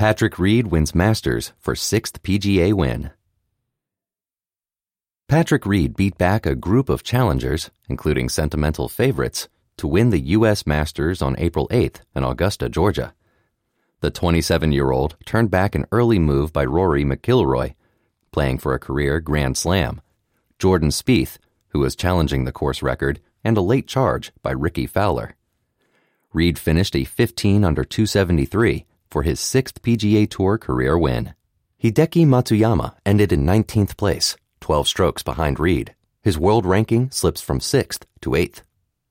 Patrick Reed wins Masters for 6th PGA win. Patrick Reed beat back a group of challengers, including sentimental favorites, to win the U.S. Masters on April 8th in Augusta, Georgia. The 27-year-old turned back an early move by Rory McIlroy, playing for a career Grand Slam, Jordan Spieth, who was challenging the course record, and a late charge by Ricky Fowler. Reed finished a 15 under 273 for his 6th PGA Tour career win. Hideki Matsuyama ended in 19th place, 12 strokes behind Reed. His world ranking slips from 6th to 8th.